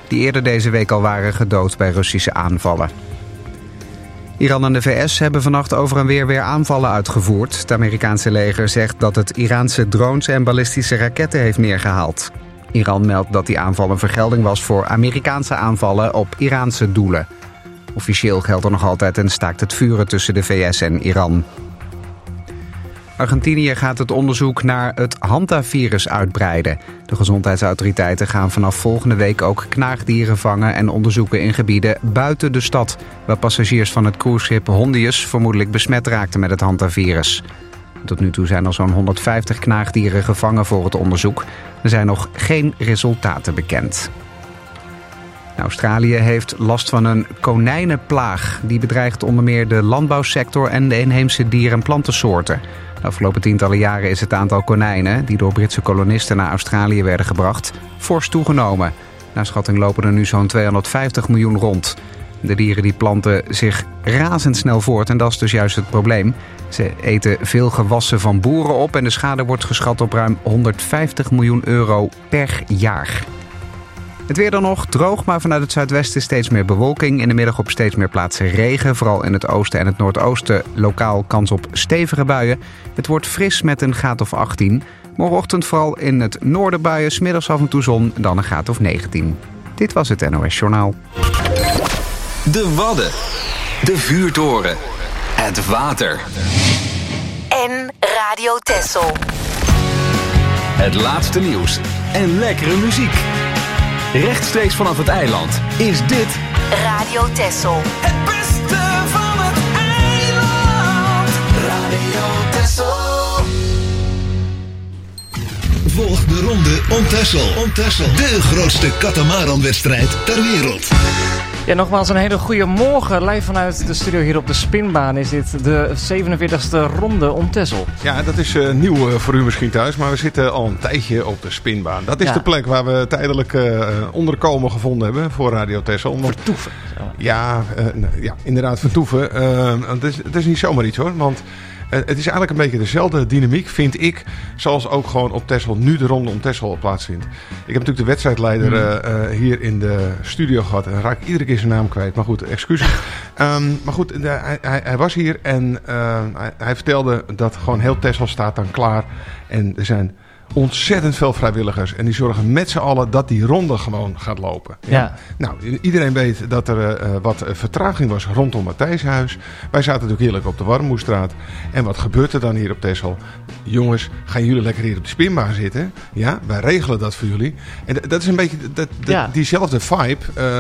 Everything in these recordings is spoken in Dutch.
die eerder deze week al waren gedood bij Russische aanvallen. Iran en de VS hebben vannacht over en weer aanvallen uitgevoerd. Het Amerikaanse leger zegt dat het Iraanse drones en ballistische raketten heeft neergehaald. Iran meldt dat die aanval een vergelding was voor Amerikaanse aanvallen op Iraanse doelen. Officieel geldt er nog altijd een staakt het vuren tussen de VS en Iran. Argentinië gaat het onderzoek naar het hantavirus uitbreiden. De gezondheidsautoriteiten gaan vanaf volgende week ook knaagdieren vangen en onderzoeken in gebieden buiten de stad, waar passagiers van het cruiseschip Hondius vermoedelijk besmet raakten met het hantavirus. Tot nu toe zijn er zo'n 150 knaagdieren gevangen voor het onderzoek. Er zijn nog geen resultaten bekend. Australië heeft last van een konijnenplaag. Die bedreigt onder meer de landbouwsector en de inheemse dier- en plantensoorten. De afgelopen tientallen jaren is het aantal konijnen die door Britse kolonisten naar Australië werden gebracht fors toegenomen. Naar schatting lopen er nu zo'n 250 miljoen rond. De dieren die planten zich razendsnel voort en dat is dus juist het probleem. Ze eten veel gewassen van boeren op en de schade wordt geschat op ruim 150 miljoen euro per jaar. Het weer dan nog, droog, maar vanuit het zuidwesten steeds meer bewolking. In de middag op steeds meer plaatsen regen. Vooral in het oosten en het noordoosten lokaal kans op stevige buien. Het wordt fris met een graad of 18. Morgenochtend vooral in het noorden buien, 's middags af en toe zon, dan een graad of 19. Dit was het NOS Journaal. De Wadden. De vuurtoren. Het water. En Radio Texel. Het laatste nieuws en lekkere muziek. Rechtstreeks vanaf het eiland is dit Radio Texel. Het beste van het eiland. Radio Texel. Volg de ronde om Texel. De grootste katamaranwedstrijd ter wereld. Ja, nogmaals een hele goede morgen. Live vanuit de studio hier op de Spinbaan is dit de 47e ronde om Texel. Ja, dat is nieuw voor u misschien thuis, maar we zitten al een tijdje op de Spinbaan. Dat is de plek waar we tijdelijk onderkomen gevonden hebben voor Radio Texel. Vertoeven. Ja, inderdaad vertoeven. Het is niet zomaar iets hoor, want het is eigenlijk een beetje dezelfde dynamiek, vind ik, zoals ook gewoon op Texel nu de ronde om Texel plaatsvindt. Ik heb natuurlijk de wedstrijdleider hier in de studio gehad en raak ik iedere keer zijn naam kwijt. Maar goed, excuses. Maar goed, hij was hier en hij vertelde dat gewoon heel Texel staat dan klaar. En er zijn ontzettend veel vrijwilligers. En die zorgen met z'n allen dat die ronde gewoon gaat lopen. Ja. Nou, iedereen weet dat er wat vertraging was rondom Matthijshuis. Wij zaten natuurlijk heerlijk op de Warmoestraat. En wat gebeurt er dan hier op Texel? Jongens, gaan jullie lekker hier op de Spinbaan zitten? Ja, wij regelen dat voor jullie. En dat is een beetje diezelfde vibe.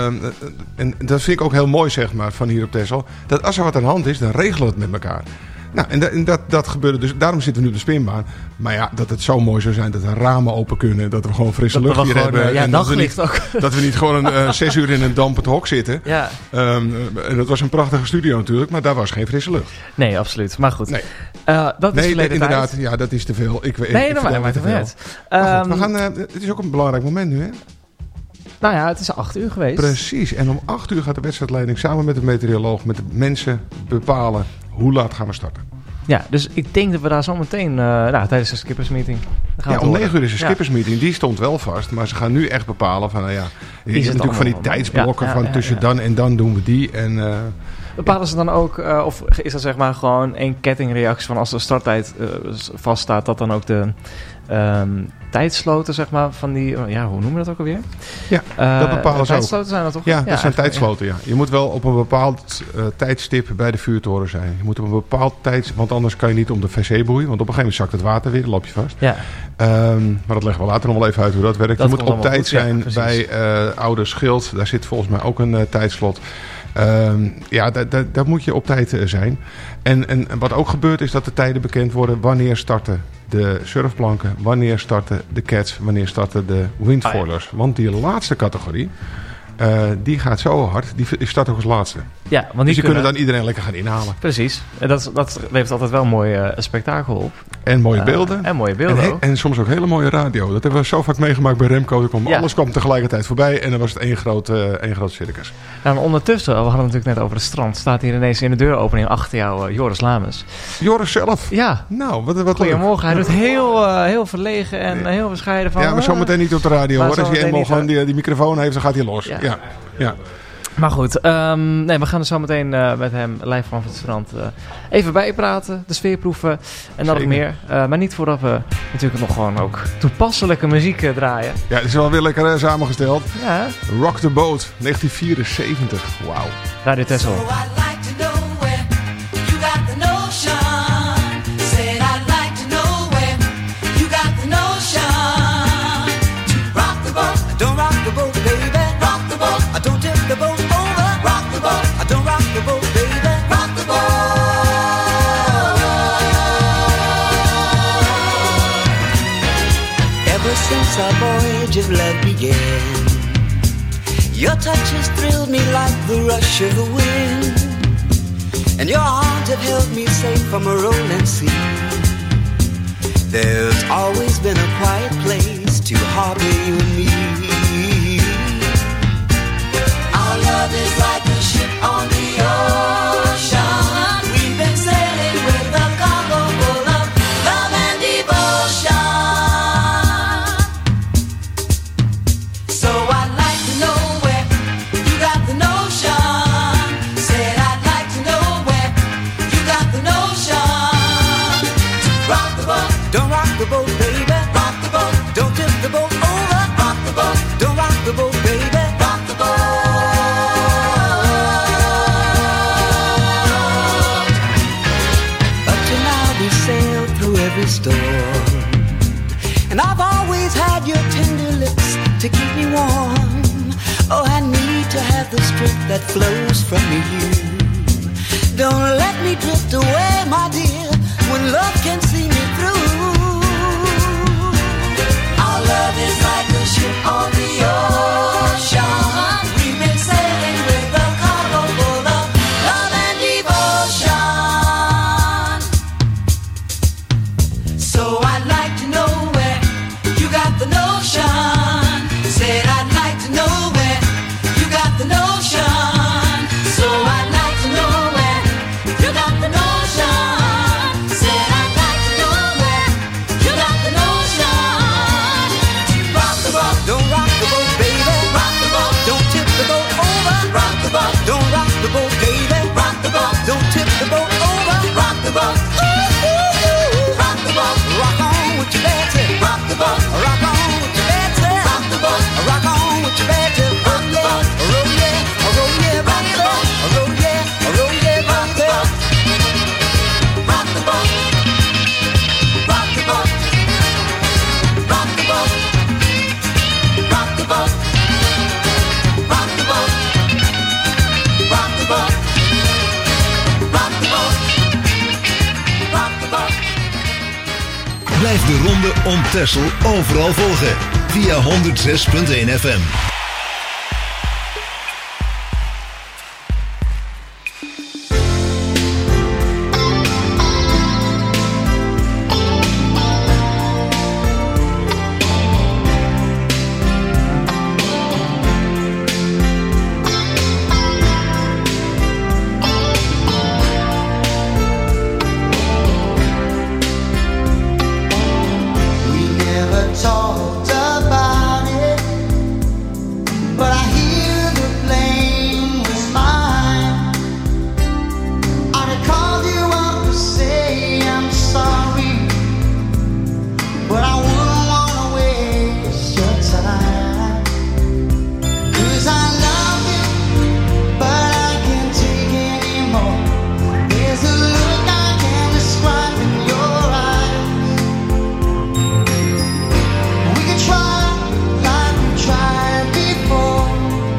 En dat vind ik ook heel mooi, zeg maar, van hier op Texel. Dat als er wat aan de hand is, dan regelen we het met elkaar. Nou, en dat gebeurde dus. Daarom zitten we nu op de Spinbaan. Maar ja, dat het zo mooi zou zijn dat de ramen open kunnen. Dat we gewoon frisse lucht hier hebben. Ja, en daglicht ook. Dat we niet gewoon 6 uur in een dampend hok zitten. Ja. En dat was een prachtige studio natuurlijk. Maar daar was geen frisse lucht. Nee, absoluut. Maar goed. Nee, dat is inderdaad. tijd. Ja, dat is te veel. Dat maakt het niet uit. Maar goed, het is ook een belangrijk moment nu, hè? Nou ja, het is 8 uur geweest. Precies. En om 8 uur gaat de wedstrijdleiding samen met de meteoroloog, met de mensen bepalen hoe laat gaan we starten. Ja, dus ik denk dat we daar zo meteen tijdens de skippersmeeting gaan om 9 uur is de skippersmeeting. Die stond wel vast. Maar ze gaan nu echt bepalen van, je hebt natuurlijk van die tijdsblokken tussen dan en dan doen we die. En bepalen ze dan ook, of is dat zeg maar gewoon één kettingreactie van als de starttijd vaststaat, dat dan ook de tijdsloten, zeg maar, van die, hoe noemen we dat ook alweer? Ja, dat bepalen ze ook. Tijdsloten zijn dat toch? Ja, dat zijn tijdsloten, ja. Je moet wel op een bepaald tijdstip bij de vuurtoren zijn. Je moet op een bepaald want anders kan je niet om de wc-boei, want op een gegeven moment zakt het water weer, dan loop je vast. Ja. Maar dat leggen we later nog wel even uit hoe dat werkt. Je moet op tijd zijn bij Oude Schild. Daar zit volgens mij ook een tijdslot. Daar moet je op tijd zijn. En wat ook gebeurt is dat de tijden bekend worden. Wanneer starten de surfplanken, wanneer starten de cats, wanneer starten de windfoilers. Want die laatste categorie, die gaat zo hard, die start ook als laatste. Ja, want Dus die je kunnen dan iedereen lekker gaan inhalen. Precies. En dat levert altijd wel een mooi spektakel op. En mooie beelden. En mooie beelden ook. En soms ook hele mooie radio. Dat hebben we zo vaak meegemaakt bij Remco. Alles kwam tegelijkertijd voorbij en dan was het één groot circus. Nou, en ondertussen, we hadden het natuurlijk net over het strand, staat hier ineens in de deuropening achter jou Joris Lamens. Joris zelf? Ja. Nou, wat Goedemorgen. Hij doet heel verlegen en heel bescheiden van... Ja, maar zometeen niet op de radio hoor. Als hij eenmaal gewoon die microfoon heeft, dan gaat hij los. Ja. Maar goed, we gaan er zo meteen met hem live vanaf het strand even bijpraten, de sfeer proeven en dat nog meer. Maar niet voordat we natuurlijk nog gewoon ook toepasselijke muziek draaien. Ja, het is wel weer lekker samengesteld. Ja. Rock the Boat, 1974. Wauw. Radio Texel. Since our voyage of love began, your touch has thrilled me like the rush of the wind, and your arms have held me safe from a rolling sea. There's always been a quiet place to harbor you and me. Our love is like a ship on the ocean. We've been sailing with a cargo full of love and devotion. Storm. And I've always had your tender lips to keep me warm. Oh, I need to have the strength that flows from you. Don't let me drift away, my dear, when love can see me through. Our love is like a ship on the ocean. We've been sailing with a cargo full of love and devotion. So I'd like to know where you got the notion. Said I'd like to know where you got the notion. So I'd like to know where you got the notion. Said I'd like to know where you got the notion. Rock the boat, don't rock the boat, baby. Rock the boat, don't tip the boat over. Rock the boat, don't rock the boat, baby. Rock the boat, don't tip the boat over. Rock the boat. Rock on with your bad tip. Rock the boat. Rock on with your bad tip. Rock the boat. Rock on with your bad tip. Rock the boat. Roll yeah, roll yeah, rock the boat. Roll yeah, roll yeah, rock the boat. Rock the boat. Rock the boat. Rock the boat. Rock the boat. Rock the boat. Rock the boat. Rock the boat. Rock the boat. Blijf de Ronde om Texel overal volgen via 106.1 FM. Talked about it, but I hear the blame was mine. I'd have called you up to say I'm sorry, but I wouldn't want to waste your time. 'Cause I love you, but I can't take anymore. There's a look I can't describe in your eyes. We can try like we tried before.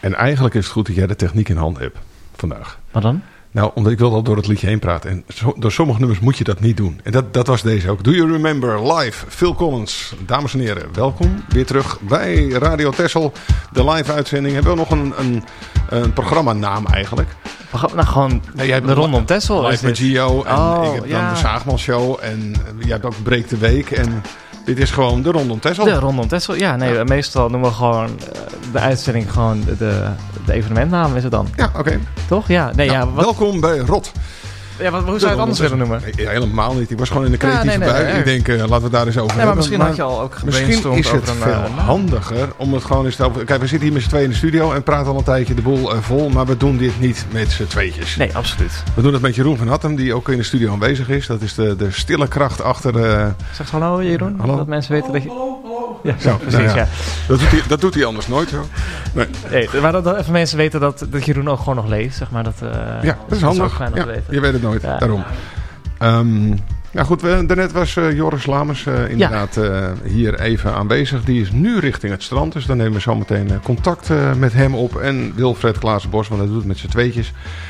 En eigenlijk is het goed dat jij de techniek in hand hebt vandaag. Wat dan? Nou, omdat ik wilde al door het liedje heen praten. En door sommige nummers moet je dat niet doen. En dat was deze ook. Do You Remember Live, Phil Collins. Dames en heren, welkom. Weer terug bij Radio Texel. De live uitzending. Hebben we nog een programmanaam eigenlijk? Nou, gewoon de Rondom Texel. Live met Gio. En ik heb dan de Zaagman Show. En jij hebt ook Breek de Week. En dit is gewoon de Rondom Texel. De Rondom Texel, ja. Nee, meestal noemen we gewoon de uitzending gewoon de evenementnaam is het dan. Ja, oké. Toch? Ja. Nee, nou, welkom bij Rot. Ja, hoe zou je het anders willen noemen? Nee, helemaal niet. Ik was gewoon in de creatieve bui. Ik denk, laten we daar eens over hebben. Maar misschien had je al ook gebrainstormd. Misschien is het veel handiger om het gewoon eens te over... Kijk, we zitten hier met z'n tweeën in de studio en praten al een tijdje de boel vol. Maar we doen dit niet met z'n tweetjes. Nee, absoluut. We doen het met Jeroen van Hattem, die ook in de studio aanwezig is. Dat is de stille kracht achter... Zeg hallo Jeroen. Hallo. Dat mensen weten dat je... Hallo. Ja, zo, precies, ja. Dat doet hij anders nooit zo. Nee, maar dat even mensen weten dat Jeroen ook gewoon nog leeft, zeg maar. Ja, dat is handig. Ja, je weet het nooit, daarom. Ja goed, daarnet was Joris Lamers inderdaad hier even aanwezig. Die is nu richting het strand, dus dan nemen we zo meteen contact met hem op. En Wilfred Klaassen-Bos, want hij doet het met z'n tweetjes.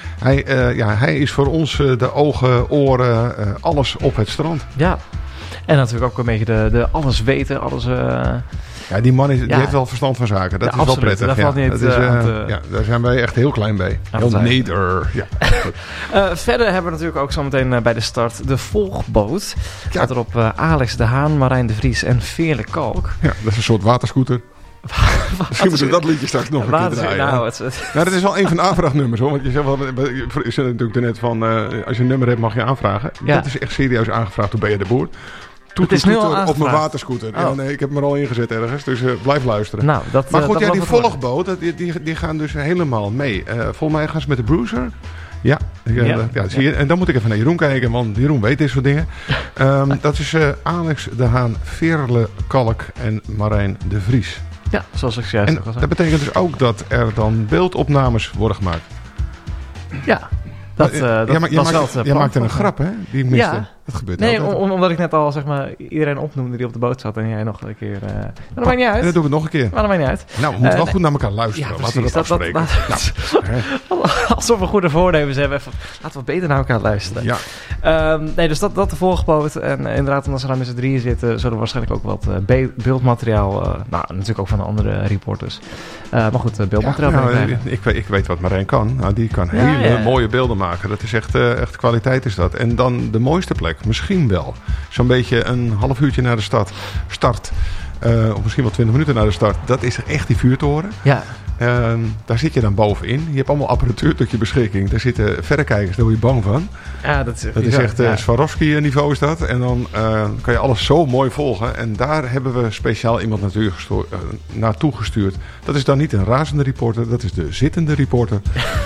Hij is voor ons de ogen, oren, alles op het strand. Ja, en natuurlijk ook een beetje de alles weten, alles... Ja, die man die heeft wel verstand van zaken. Dat is absoluut, wel prettig. Daar valt niet daar zijn wij echt heel klein bij. Heel neder. Ja. Verder hebben we natuurlijk ook zometeen bij de start de volgboot. Staat erop Alex de Haan, Marijn de Vries en Veerle Kalk. Ja, dat is een soort waterscooter. Misschien moeten we dat liedje straks nog een keer draaien. Nou, dat is wel een van de aanvraagnummers hoor. Want je zegt wel, je zei natuurlijk net van als je een nummer hebt mag je aanvragen. Ja. Dat is echt serieus aangevraagd door Ben je de Boer. Het is nu al op mijn waterscooter. Oh. Ja, nee, ik heb hem er al ingezet ergens, dus blijf luisteren. Nou, maar goed, die volgboot, die gaan dus helemaal mee. Volgens mij gaan ze met de Bruiser. Ja, zie je. En dan moet ik even naar Jeroen kijken, want Jeroen weet dit soort dingen. Dat is Alex de Haan, Veerle Kalk en Marijn de Vries. Ja, zoals ik juist al zei. Dat betekent dus ook dat er dan beeldopnames worden gemaakt. Ja. Je maakte een grap, hè? Die miste. Ja. Dat gebeurt nee, omdat ik net al zeg maar iedereen opnoemde die op de boot zat en jij nog een keer... Maar dat maakt niet uit. En dat doen we nog een keer. Maar dat maakt niet uit. Nou, we moeten wel goed naar elkaar luisteren. Ja, laten we dat afspreken. Alsof we goede voornemens hebben. Laten we beter naar elkaar luisteren. Ja. Nee, dus dat de volgeboot. En inderdaad, omdat ze daar met z'n drieën zitten, zullen we waarschijnlijk ook wat beeldmateriaal... natuurlijk ook van de andere reporters. Maar goed, beeldmateriaal. Ik weet wat Marijn kan. Nou, die kan hele mooie beelden maken. Dat is echt kwaliteit is dat. En dan de mooiste plek. Misschien wel. Zo'n beetje een half uurtje naar de start. Of misschien wel 20 minuten naar de start. Dat is echt die vuurtoren. Ja. Daar zit je dan bovenin. Je hebt allemaal apparatuur tot je beschikking. Daar zitten verrekijkers, daar word je bang van. Ja, dat is echt Swarovski niveau is dat. En dan kan je alles zo mooi volgen. En daar hebben we speciaal iemand naartoe gestuurd. Dat is dan niet een razende reporter. Dat is de zittende reporter.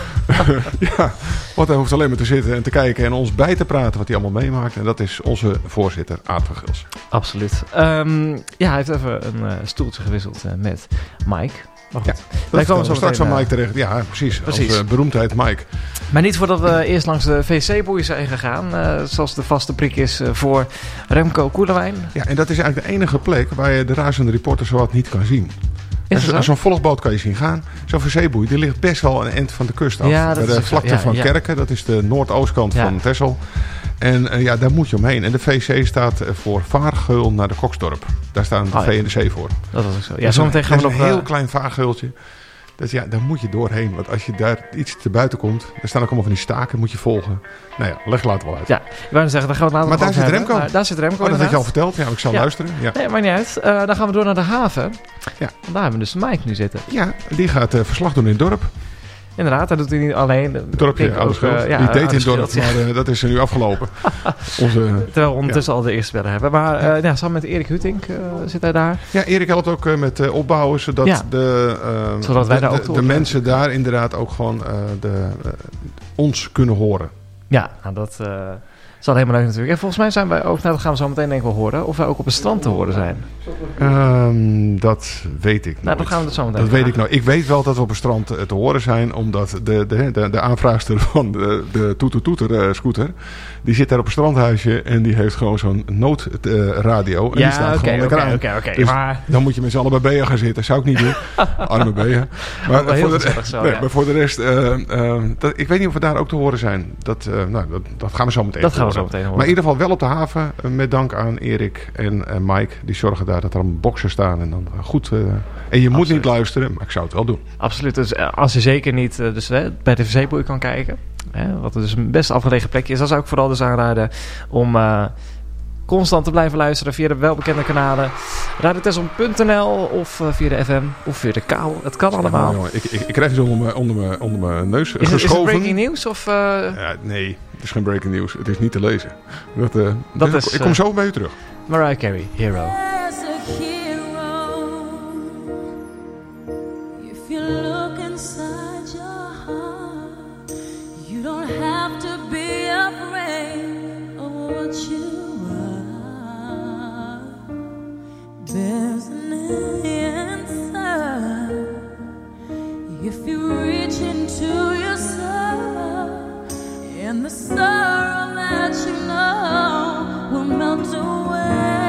Ja, want hij hoeft alleen maar te zitten en te kijken en ons bij te praten wat hij allemaal meemaakt. En dat is onze voorzitter, Aad van Gils. Absoluut. Hij heeft even een stoeltje gewisseld met Mike. Maar goed. Wij komen zo straks aan Mike terecht. Ja, precies. Als beroemdheid Mike. Maar niet voordat we eerst langs de VC-boei zijn gegaan. Zoals de vaste prik is voor Remco Koelewijn. Ja, en dat is eigenlijk de enige plek waar je de razende reporter zowat niet kan zien. Zo'n volgboot kan je zien gaan. Zo'n VC-boei, die ligt best wel een eind van de kust af. Ja, bij de vlakte van Kerken, dat is de noordoostkant van Texel. En daar moet je omheen. En de VC staat voor vaargeul naar de Koksdorp. Daar staan de V en de C voor. Dat is ook zo. Ja, zometeen gaan we nog een heel klein vaargeultje. Dus ja, daar moet je doorheen. Want als je daar iets te buiten komt, daar staan ook allemaal van die staken, moet je volgen. Nou ja, leg later wel uit. Ja, ik wou zeggen, daar gaan we later maar daar zit Remco. Daar zit Remco. Dat had je al verteld. Ja, ik zal luisteren. Ja. Nee, maakt niet uit. Dan gaan we door naar de haven. Ja. Want daar hebben we dus Mike nu zitten. Ja, die gaat verslag doen in het dorp. Inderdaad, dat doet hij niet alleen. Het dorpje, die deed in het dorp, maar dat is er nu afgelopen. Terwijl we ondertussen al de eerste bellen hebben. Maar samen met Erik Hutink zit hij daar. Ja, Erik helpt ook met opbouwen, zodat de mensen daar inderdaad ook gewoon ons kunnen horen. Ja, nou is al helemaal leuk natuurlijk. En volgens mij zijn wij ook, dat gaan we zo meteen denk ik wel horen, of wij ook op het strand te horen zijn. Dat weet ik Nou, nooit. dan gaan we het zo meteen Dat weet vragen. ik nou. Ik weet wel dat we op het strand te horen zijn, omdat de aanvraagster van de Toeter scooter, die zit daar op een strandhuisje en die heeft gewoon zo'n noodradio. En die staat gewoon lekker aan. Oké. Dus Maar dan moet je met z'n allen bij Bea gaan zitten. Zou ik niet doen. Arme Bea. Maar wel heel voor gezellig zo, nee, ja. maar voor de rest, ik weet niet of we daar ook te horen zijn. Dat gaan we zo meteen Dat gaan we horen. zo meteen horen. Maar in ieder geval wel op de haven. Met dank aan Erik en Mike. Die zorgen daar dat er een boxen staan. En dan goed. En je moet niet luisteren, maar ik zou het wel doen. absoluut. Dus als je zeker niet bij de Verzee-boei kan kijken, wat dus een best afgelegen plekje is, dan zou ik vooral dus aanraden om constant te blijven luisteren via de welbekende kanalen. radiotessel.nl of via de FM of via de kabel. Het kan allemaal. Jongen, ik krijg iets onder mijn neus Is het geschoven. breaking news? Of, Ja, nee, het is geen breaking news. Het is niet te lezen. Ik kom zo bij u terug. Mariah Carey, Hero. As a hero, if you look inside your heart, you don't have to be afraid of what you are. There's an answer if you reach into yourself, and the sorrow that you know will melt away.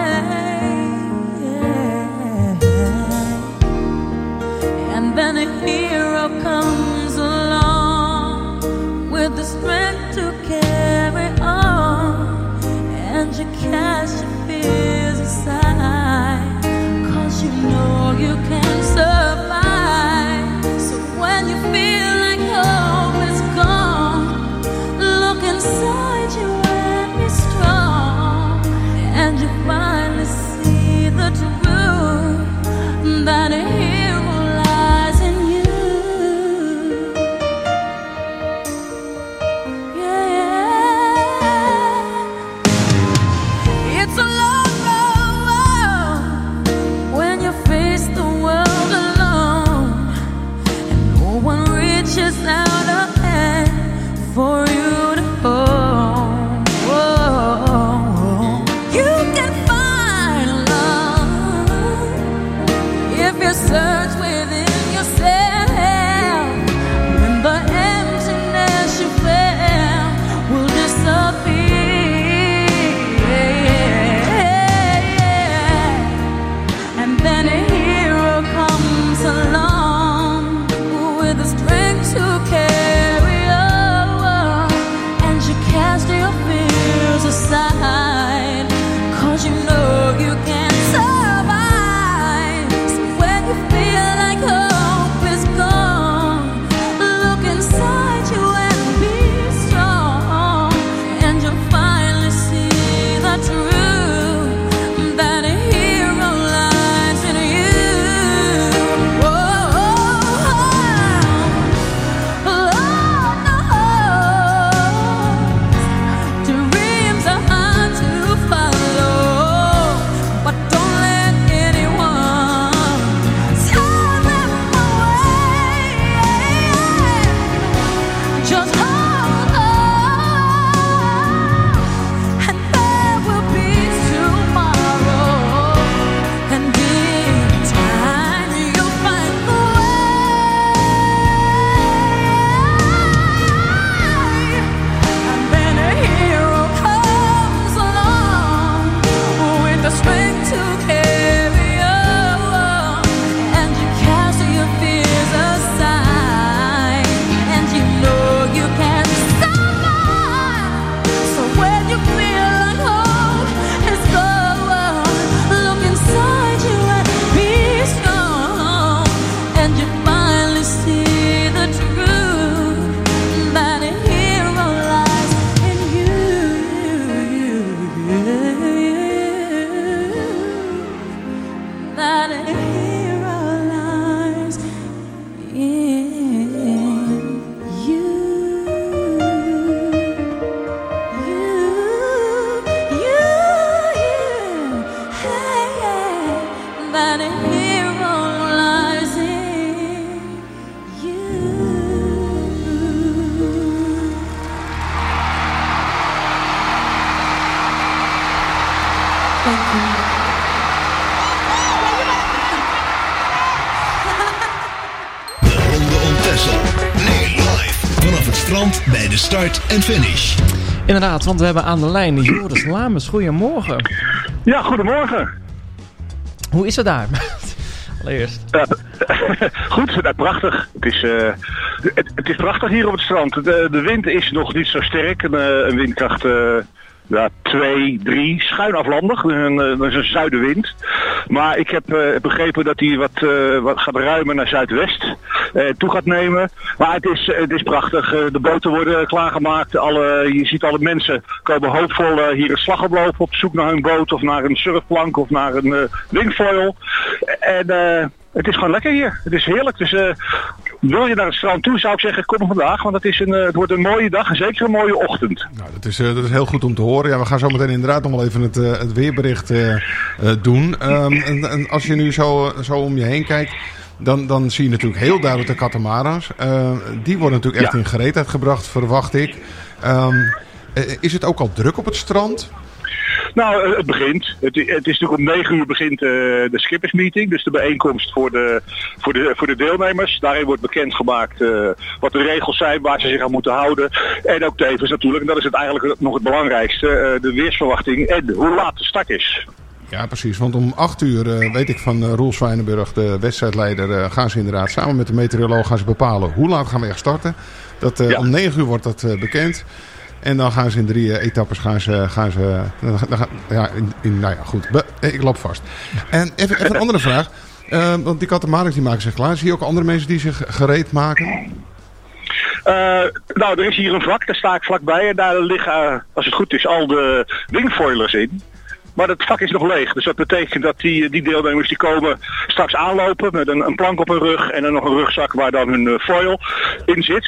And then a hero comes along with the strength to carry on, and you cast your fears aside, 'cause you know you can survive. So when you feel like hope is gone, look inside you and be strong, and you finally see the truth that a hero lies in you. Yeah, it's a long road when you face the world alone. De Ronde om Texel. Nu live vanaf het strand bij de start en finish. Inderdaad, want we hebben aan de lijn Joris Lames. Goedemorgen. Ja, goedemorgen. Hoe is het daar? Allereerst. Goed, prachtig. Het is prachtig hier op het strand. De wind is nog niet zo sterk. Een windkracht 2, 3, schuin aflandig. Dat is een zuidenwind. Maar ik heb begrepen dat hij wat gaat ruimen naar zuidwest. Toe gaat nemen. Maar het is prachtig. De boten worden klaargemaakt. Je ziet alle mensen komen hoopvol hier een slag oplopen op zoek naar hun boot of naar een surfplank of naar een wingfoil. En het is gewoon lekker hier. Het is heerlijk. Dus wil je naar het strand toe, zou ik zeggen, kom vandaag. Want het wordt een mooie dag en zeker een mooie ochtend. Nou, dat is heel goed om te horen. Ja, we gaan zo meteen inderdaad nog wel even het weerbericht doen. En als je nu zo om je heen kijkt, dan zie je natuurlijk heel duidelijk de katamarans. Die worden natuurlijk echt in gereedheid gebracht, verwacht ik. Is het ook al druk op het strand? Nou, het begint. Het is natuurlijk om 9 uur begint de schippersmeeting. Dus de bijeenkomst voor de deelnemers. Daarin wordt bekendgemaakt wat de regels zijn, waar ze zich aan moeten houden. En ook tevens natuurlijk, en dat is het eigenlijk nog het belangrijkste, de weersverwachting en hoe laat de start is. Ja, precies. Want om 8 uur weet ik van Roel Zwijnenburg, de wedstrijdleider, gaan ze inderdaad samen met de meteoroloog gaan ze bepalen hoe laat gaan we echt starten. Om 9 uur wordt dat bekend. En dan gaan ze in 3 etappes ik loop vast. En even een andere vraag. Want die katamarans die maken zich klaar. Zie je ook andere mensen die zich gereed maken? Er is hier een vak, daar sta ik vlakbij. En daar liggen, als het goed is, al de wingfoilers in. Maar het vak is nog leeg. Dus dat betekent dat die deelnemers die komen straks aanlopen met een plank op hun rug. En dan nog een rugzak waar dan hun foil in zit.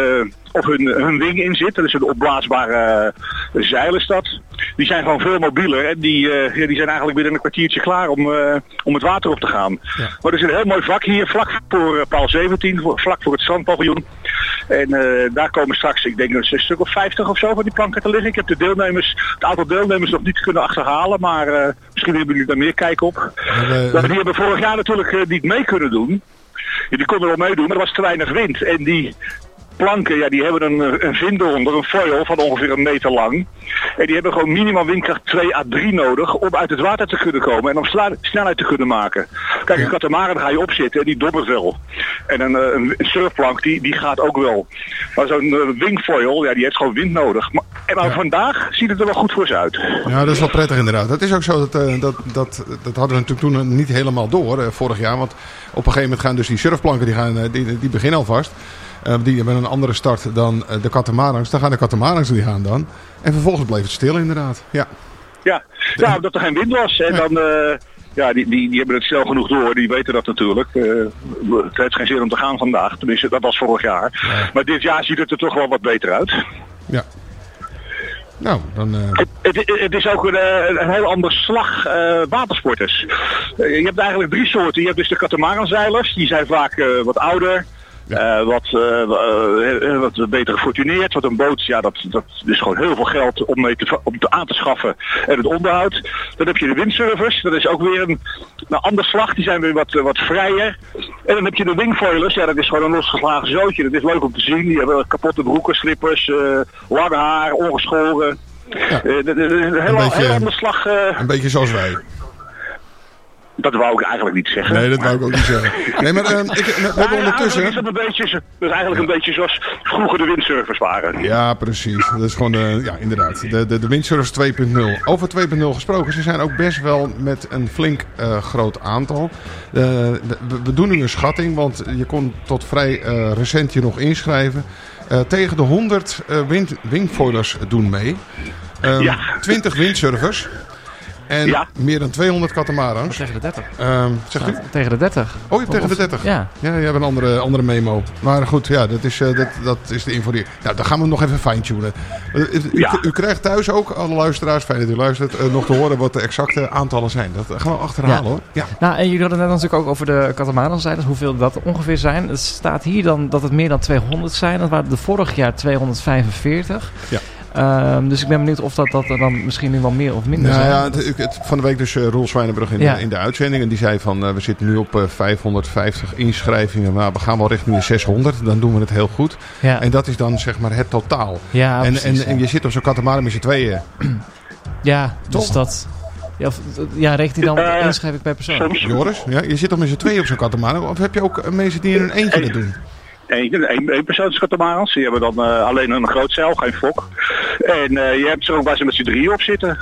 Hun wing in zit. Dat is een opblaasbare zeil is dat. Die zijn gewoon veel mobieler. En die zijn eigenlijk binnen een kwartiertje klaar om het water op te gaan. Ja. Maar er is een heel mooi vak hier, vlak voor paal 17, vlak voor het strandpaviljoen. En daar komen straks, ik denk een stuk of 50 of zo van die planken te liggen. Ik heb het aantal deelnemers nog niet kunnen achterhalen, maar misschien hebben jullie daar meer kijk op. Die hebben vorig jaar natuurlijk niet mee kunnen doen. Die konden wel meedoen, maar er was te weinig wind. En die planken, die hebben een vindel onder, een foil van ongeveer 1 meter lang. En die hebben gewoon minimaal windkracht 2 à 3 nodig om uit het water te kunnen komen en om snelheid te kunnen maken. Kijk, een katamaran ga je opzitten en die dobbert wel. En een surfplank, die gaat ook wel. Maar zo'n wingfoil, die heeft gewoon wind nodig. Maar vandaag ziet het er wel goed voor ze uit. Ja, dat is wel prettig inderdaad. Het is ook zo dat hadden we natuurlijk toen niet helemaal door, vorig jaar. Want op een gegeven moment gaan dus die surfplanken, die beginnen alvast. Die hebben een andere start dan de katamarans. Dan gaan de katamarans die gaan dan. En vervolgens bleef het stil inderdaad. Ja, omdat er geen wind was. En dan, die hebben het snel genoeg door. Die weten dat natuurlijk. Het heeft geen zin om te gaan vandaag. Tenminste, dat was vorig jaar. Ja. Maar dit jaar ziet het er toch wel wat beter uit. Ja. Nou, dan... Het is ook een heel ander slag watersporters. Je hebt eigenlijk 3 soorten. Je hebt dus de katamaranzeilers. Die zijn vaak wat ouder. Ja. Wat beter gefortuneerd. Want een boot, dat is gewoon heel veel geld om aan te schaffen. En het onderhoud. Dan heb je de windsurfers. Dat is ook weer een ander slag. Die zijn weer wat vrijer. En dan heb je de wingfoilers. Ja, dat is gewoon een losgeslagen zootje. Dat is leuk om te zien. Die hebben kapotte broeken, slippers, lang haar, ongeschoren. Ja. Een heel ander slag. Een beetje zoals wij. Dat wou ik eigenlijk niet zeggen. Nee, dat wou ik ook niet zeggen. Nee, maar we hebben ondertussen... Dat is eigenlijk een beetje zoals vroeger de windsurfers waren. Ja, precies. Dat is gewoon, inderdaad. De windsurfers 2.0. Over 2.0 gesproken, ze zijn ook best wel met een flink groot aantal. We doen nu een schatting, want je kon tot vrij recent je nog inschrijven. Tegen de 100 wingfoilers doen mee. 20 windsurfers. En meer dan 200 katamarans. Tegen de 30. Zegt u? Tegen de 30. Oh, je hebt tegen de 30? Ja. Ja, je hebt een andere memo. Maar goed, dat is de info die... Nou, dan gaan we nog even fine-tunen. U krijgt thuis ook, alle luisteraars, fijn dat u luistert, nog te horen wat de exacte aantallen zijn. Dat gaan we achterhalen hoor. Ja. Nou, en jullie hadden net natuurlijk ook over de katamaranzeilers, hoeveel dat ongeveer zijn. Het staat hier dan dat het meer dan 200 zijn. Dat waren de vorig jaar 245. Ja. Dus ik ben benieuwd of dat er dan misschien nu wel meer of minder zijn. Ja, van de week dus Roel Zwijnenbrug in de uitzending. En die zei van, we zitten nu op 550 inschrijvingen. Maar we gaan wel richting de 600. Dan doen we het heel goed. Ja. En dat is dan zeg maar het totaal. Ja, en je zit op zo'n katamaran met z'n tweeën. Ja, dus dat... rekent hij dan inschrijving per persoon? Soms. Joris, je zit toch met z'n tweeën op zo'n katamaran? Of heb je ook mensen die in een eentje dat doen? Eén persoonskatamarans. Die hebben dan alleen een groot zeil, geen fok. En je hebt ze ook waar ze met z'n drieën op zitten.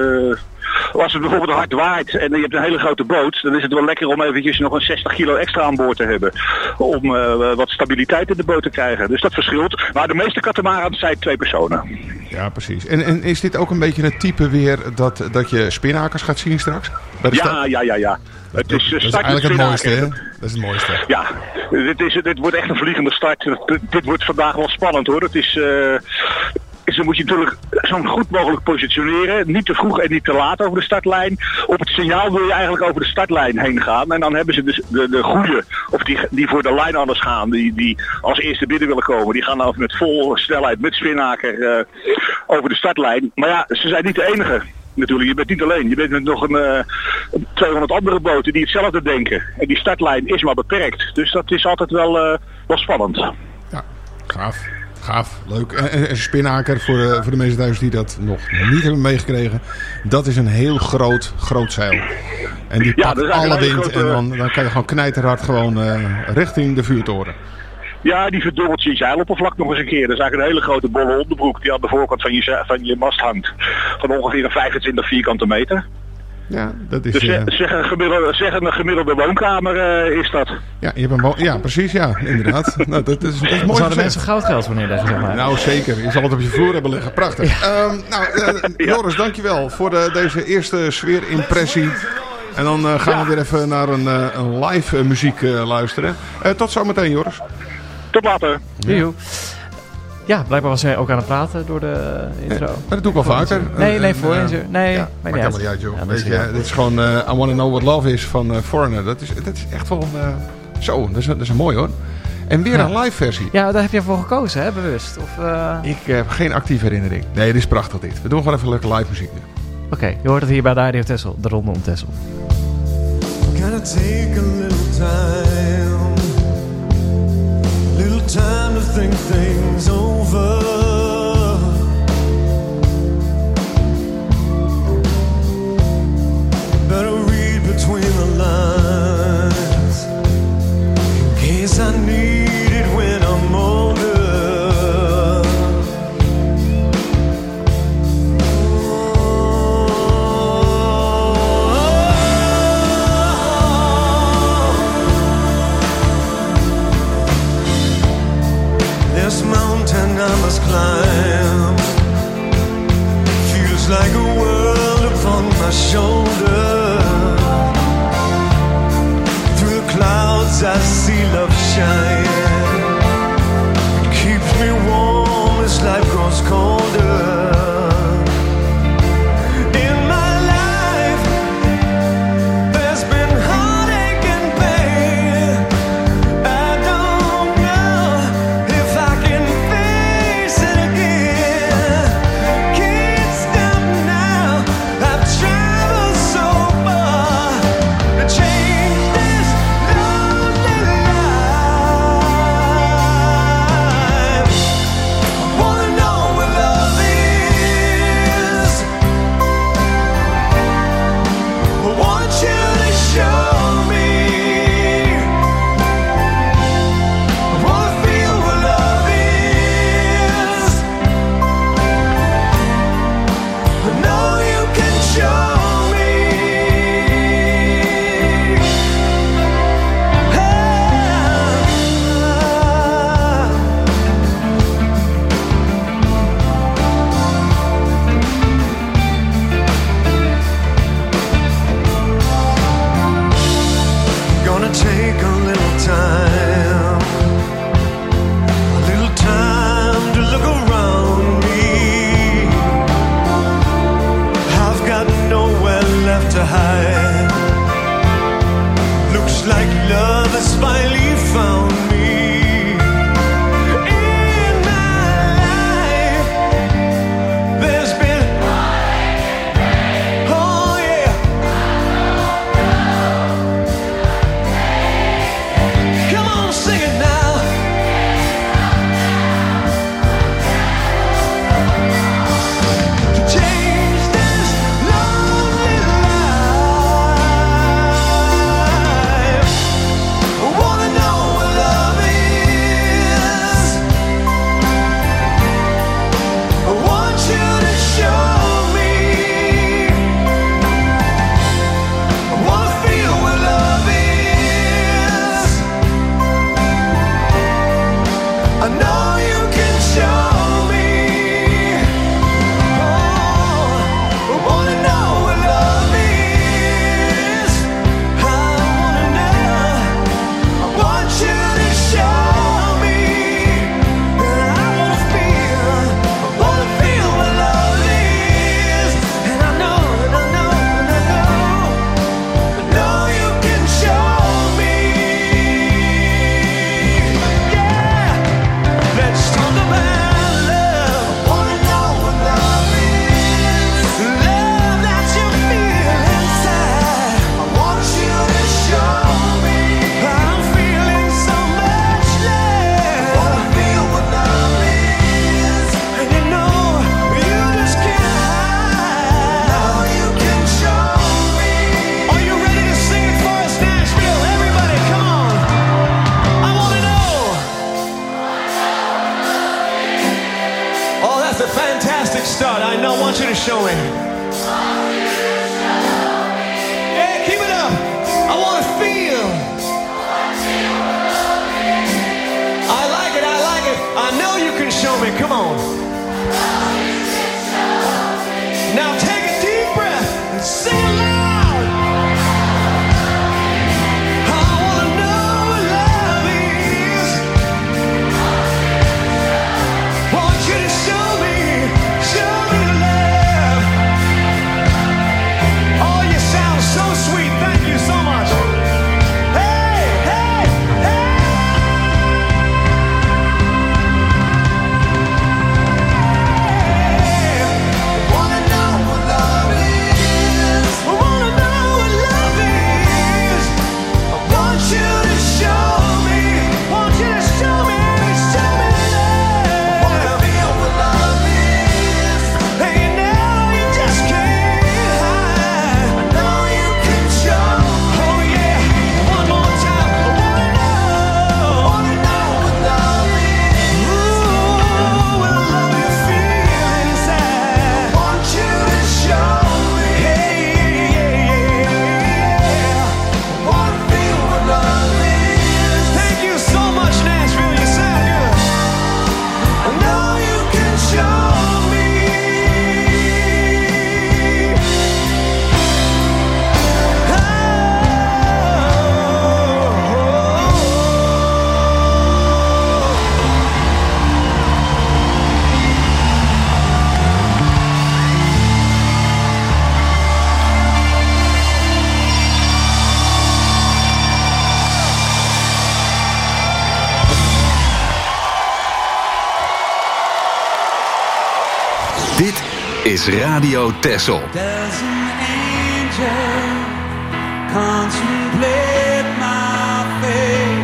Als het bijvoorbeeld hard waait en je hebt een hele grote boot, dan is het wel lekker om eventjes nog een 60 kilo extra aan boord te hebben. Om wat stabiliteit in de boot te krijgen. Dus dat verschilt. Maar de meeste katamarans zijn 2 personen. Ja, precies. En is dit ook een beetje het type weer dat je spinakers gaat zien straks? Bij de ja. Dat is eigenlijk het mooiste, hè? Dat is het mooiste. Ja, dit wordt echt een vliegende start. Dit wordt vandaag wel spannend, hoor. Dan moet je natuurlijk zo goed mogelijk positioneren. Niet te vroeg en niet te laat over de startlijn. Op het signaal wil je eigenlijk over de startlijn heen gaan. En dan hebben ze dus de goede, of die voor de line anders gaan, die als eerste binnen willen komen. Die gaan dan met vol snelheid met spinnaker over de startlijn. Maar ja, ze zijn niet de enige. Natuurlijk, je bent niet alleen. Je bent met nog 200 andere boten die hetzelfde denken. En die startlijn is maar beperkt. Dus dat is altijd wel spannend. Ja, gaaf, leuk. En spinnaker voor de mensen thuis die dat nog niet hebben meegekregen. Dat is een heel groot zeil. En die pakt alle wind en dan kan je gewoon knijterhard richting de vuurtoren. Ja, die verdubbelt je zeiloppervlak nog eens een keer. Dat is eigenlijk een hele grote bolle onderbroek die aan de voorkant van je mast hangt. Van ongeveer een 25 vierkante meter. Ja, dat is... Dus zeg een gemiddelde woonkamer is dat. Ja, je hebt ja, precies, ja, inderdaad. Nou, dat is mooi. Zouden mensen goudgeld voor neerleggen, zeg maar. Nou, zeker. Je zal het op je vloer hebben liggen. Prachtig. Ja. Joris, dankjewel voor deze eerste sfeerimpressie. En dan gaan we weer even naar een live muziek luisteren. Tot zometeen, Joris. Tot later. Joe. Ja, blijkbaar was hij ook aan het praten door de intro. Maar dat doe ik wel vaker. Nee, voor nee, ja, maakt helemaal niet uit, joh. Ja, weet je, dit is gewoon I Wanna Know What Love Is van Foreigner. Dat is echt wel dat is een mooi, hoor. En weer een live versie. Ja, daar heb je voor gekozen, hè, bewust? Of, Ik heb geen actieve herinnering. Nee, dit is prachtig dit. We doen gewoon even leuke live muziek nu. Oké, je hoort het hier bij Radio Texel, de ronde om Texel. Gotta take a little time to think things over. Better read between the lines in case I need it when I'm older. This mountain I must climb feels like a world upon my shoulder. Through the clouds I see love shine. It keeps me warm as life grows colder. me, come on. Now take a deep breath and sing it loud. I wanna know what love is. Want you to show me love. Oh, you sound so sweet. Thank you so much. Hey, hey, hey. Wanna know what love is. I wanna know what love is. I want you to show me. Want you to show me love. Wanna feel what love is. And you know you just can't hide. I know you can show. Oh yeah, one more time. I wanna know what love is. Ooh, what love you feel inside. I want you to show me. Hey, yeah. I wanna feel what love is. Thank you so much, Nashville. You sound good. I know you can show me. Dit is Radio Texel. Does an angel contemplate my fate?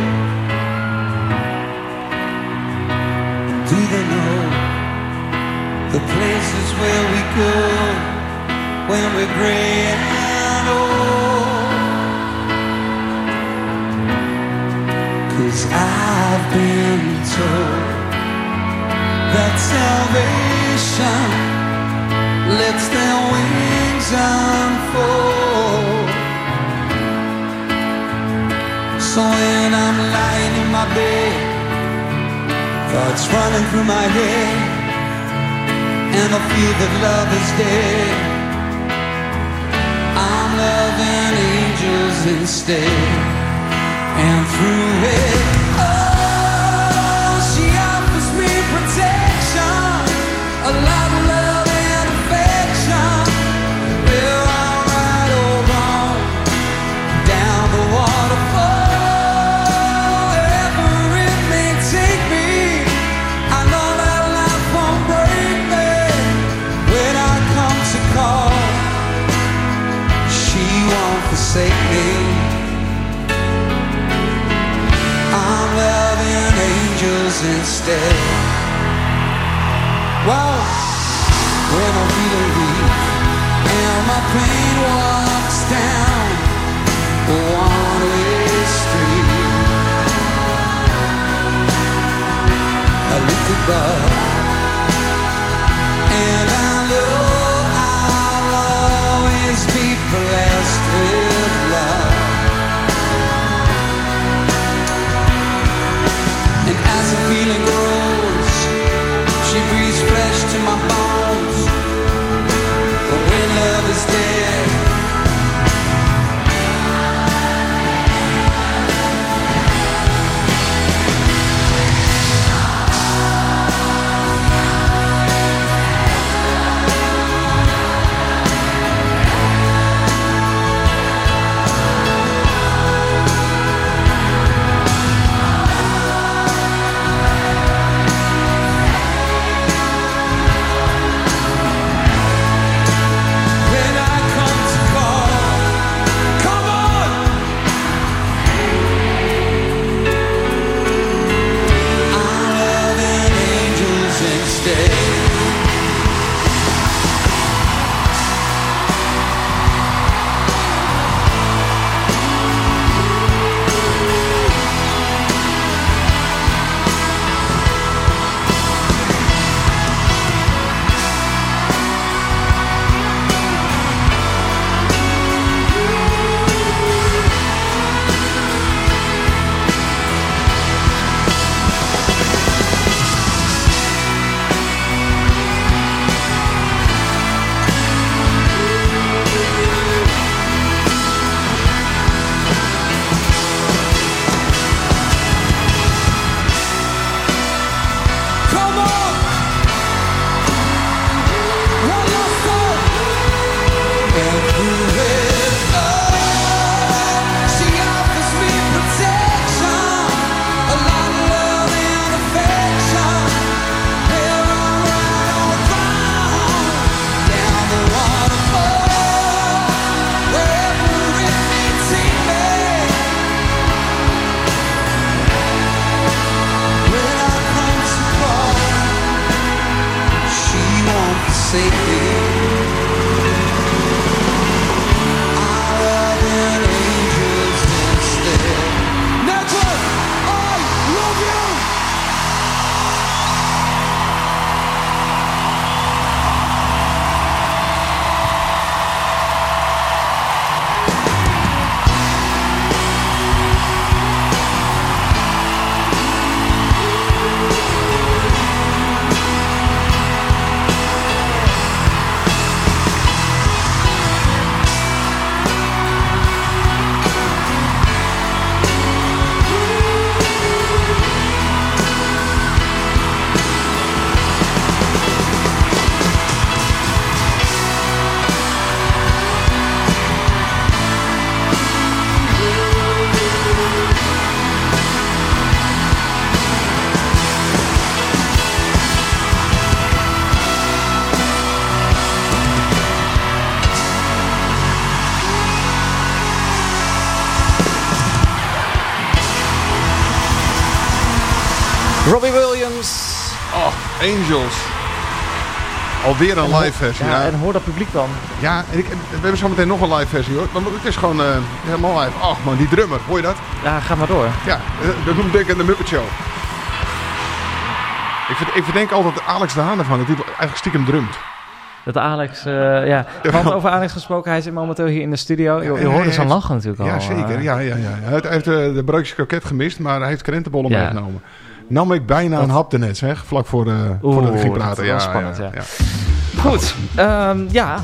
Do they know the places where we go when we're gray and old? 'Cause I've been told that salvation lets their wings unfold. So when I'm lying in my bed, thoughts running through my head, and I feel that love is dead, I'm loving angels instead. And through it, oh, she offers me protection, a lot of love and affection. Where I'm right or wrong, down the waterfall, wherever it may take me, I know that life won't break me. When I come to call, she won't forsake me. I'm loving angels instead. Wow. When I'm feeling weak and my pain walks down a one-way street, I look above and I know I'll always be blessed with love. And as the feeling grows, she breathes fresh to my bones. But when love is dead, Robbie Williams. Oh, Angels. Alweer een live versie. Ja, en hoor dat publiek dan. Ja, en we hebben zo meteen nog een live versie hoor. Maar het is gewoon helemaal live. Ach man, die drummer, hoor je dat? Ja, ga maar door. Ja, dat noemt ik in de Muppet Show. Ik verdenk altijd Alex de Haan ervan, dat hij eigenlijk stiekem drumt. Dat Alex, want over Alex gesproken, hij zit momenteel hier in de studio. Je hoorde zijn lachen natuurlijk al. Ja, zeker. Ja. Hij heeft de broodjes kroket gemist, maar hij heeft krentenbollen meegenomen. Nam ik bijna een hap ernet, zeg, vlak voordat ik ging praten. Ja, spannend, ja. Goed, ja.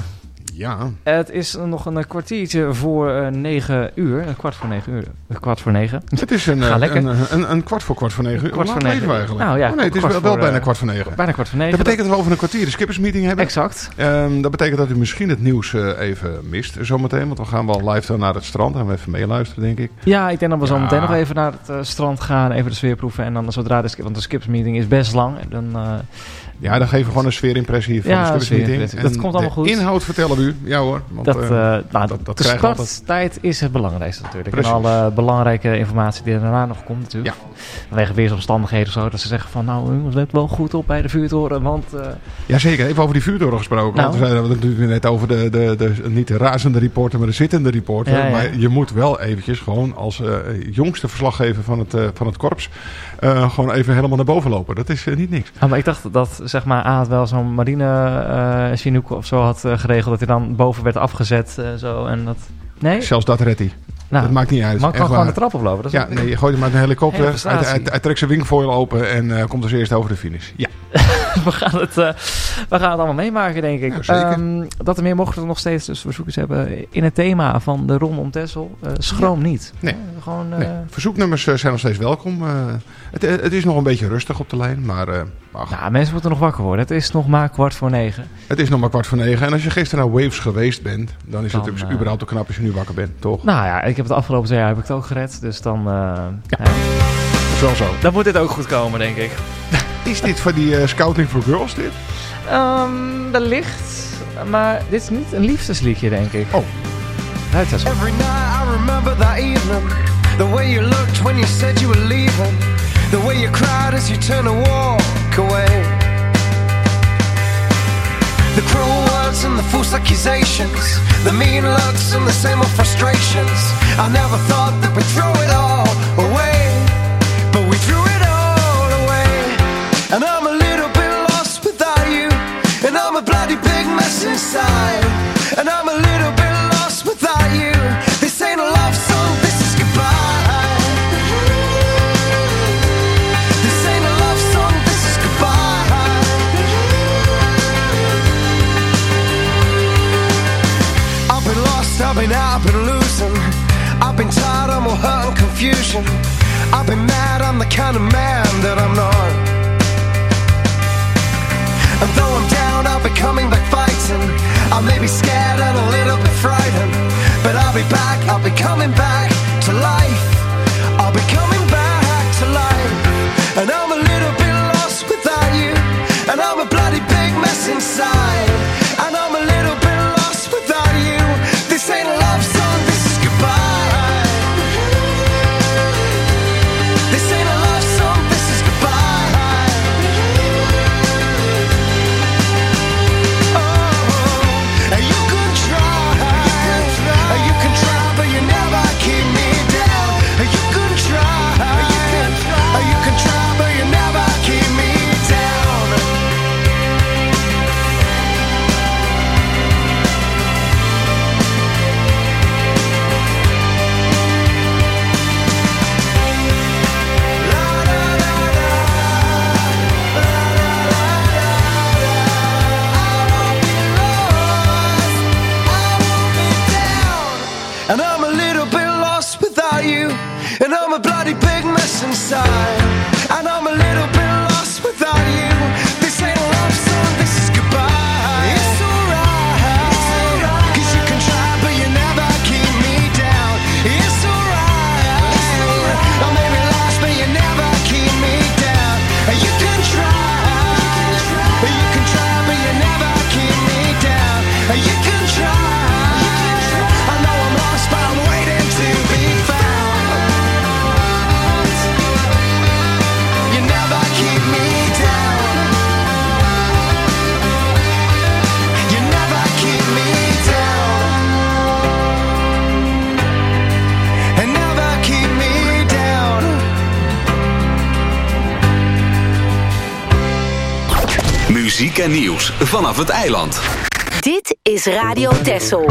Het is nog een kwartiertje voor 9 uur. Kwart voor 9. Het is een kwart voor 9 uur. Kwart voor 9 uur eigenlijk. Nou, ja, het is wel bijna kwart voor 9. Bijna kwart voor 9. Dat betekent dat we over een kwartier de skippersmeeting hebben. Exact. Dat betekent dat u misschien het nieuws even mist zometeen. Want we gaan wel live dan naar het strand. En we even meeluisteren, denk ik. Ja, ik denk dat we zo meteen nog even naar het strand gaan. Even de sfeer proeven. En dan zodra want de skippersmeeting is best lang. Dan geven we gewoon een sfeerimpressie van de skippersmeeting. Dat komt allemaal goed. Inhoud vertellen we u. Ja hoor. Want, de starttijd is het belangrijkste natuurlijk. Precies. En alle belangrijke informatie die er daarna nog komt natuurlijk. Ja. Vanwege weersomstandigheden of zo. Dat ze zeggen van jongens, let wel goed op bij de vuurtoren. Want, Jazeker, even over die vuurtoren gesproken. Want we zeiden het natuurlijk net over de niet de razende reporter, maar de zittende reporter. Ja. Maar je moet wel eventjes gewoon als jongste verslaggever van het korps gewoon even helemaal naar boven lopen. Dat is niet niks. Maar ik dacht dat zeg maar Aad wel zo'n marine Chinook of zo had geregeld. Dat hij dan boven werd afgezet. Zo, en dat... Nee? Zelfs dat redt hij. Dat maakt niet uit. Maar ik kan gewoon de trap oplopen. Ja, nee, je gooit hem uit een helikopter. Hij trekt zijn wingfoil open en komt als eerste over de finish. Ja. we gaan het allemaal meemaken, denk ik. Ja, zeker. Dat er meer mochten we nog steeds dus verzoekers hebben in het thema van de Ronde om Texel. Schroom niet. Nee. Verzoeknummers zijn nog steeds welkom. Het is nog een beetje rustig op de lijn, maar... mensen moeten nog wakker worden. Het is nog maar 8:15. Het is nog maar 8:15. En als je gisteren naar Waves geweest bent, dan is het überhaupt te knap als je nu wakker bent, toch? Nou ja, ik heb het afgelopen 2 jaar heb ik het ook gered. Dus dan... Dat is wel zo. Dan moet dit ook goed komen, denk ik. Is dit voor die Scouting for Girls, dit? Wellicht. Maar dit is niet een liefdesliedje, denk ik. Oh. Every night I remember that evening. The way you looked when you said you were leaving. The way you cried as you turned to walk away. The cruel words and the false accusations. The mean looks and the same old frustrations. I never thought that we'd throw it all away. But we threw it all away. And I'm a little bit lost without you. And I'm a bloody big mess inside. And I'm a little bit lost without you. This ain't a love song, this is goodbye. This ain't a love song, this is goodbye. I've been lost, I've been out, I've been losing. I've been tired, I'm all hurt and confusion. I've been mad, I'm the kind of man that I'm not. And though I'm down, I'll be coming back fighting. I may be scared and a little bit frightened, but I'll be back, I'll be coming back to life. I'll be coming back to life. And I'm a little bit lost without you. And I'm a bloody big mess inside. And I'm a little bit lost without you. This ain't a love song, this is goodbye. This ain't a love song, this is goodbye. Oh, and you can try, but you never keep me down. You can try, but you never keep me down. And I'm a little bit lost without you. And I'm a bloody big mess inside. And I'm a little bit lost without you. This ain't a love song, this is goodbye. It's alright, 'cause you can try but you never keep me down. It's alright, I may be lost but you never keep me down. And you can try but you never keep me down. And you can try, I know I'm lost but I'm waiting to be found. Muziek en nieuws vanaf het eiland. Dit is Radio Texel.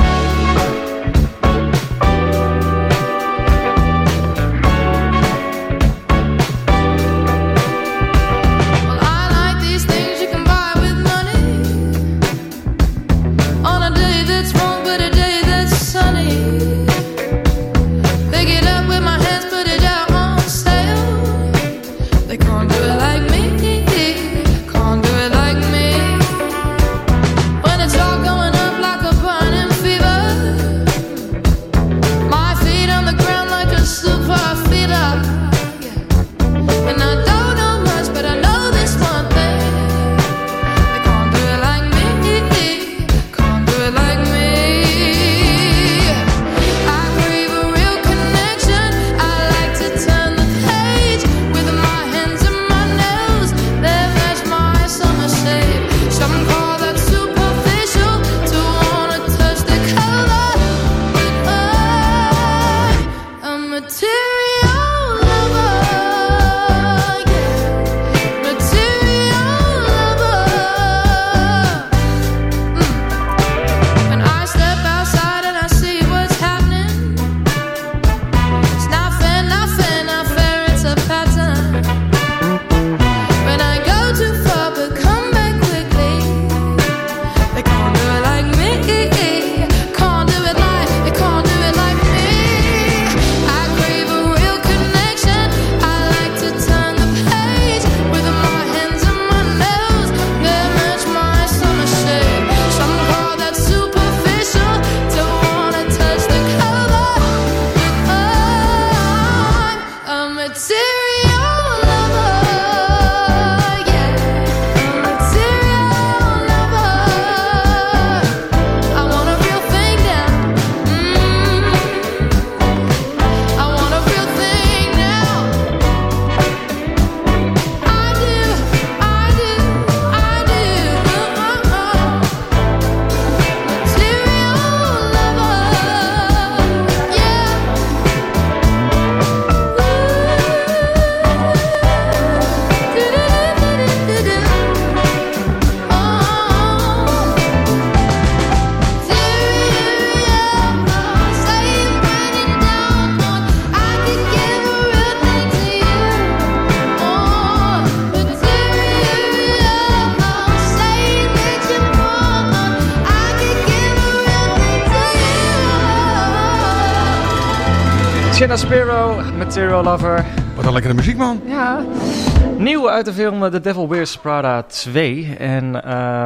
Jenna Spiro, Material Lover. Wat een lekkere muziek, man. Ja. Nieuw uit de film The Devil Wears Prada 2. En,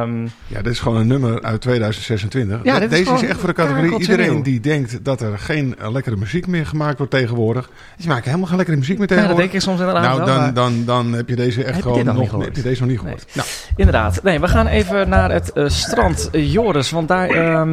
ja, dit is gewoon een nummer uit 2026. Ja, Deze is echt voor de categorie iedereen die denkt dat er geen lekkere muziek meer gemaakt wordt tegenwoordig. Die maken helemaal geen lekkere muziek meer tegenwoordig. Ja, dat denk ik soms inderdaad wel. Dan heb je deze echt gewoon nog niet gehoord. Nee. Nou. Inderdaad. Nee, we gaan even naar het strand Joris. Want daar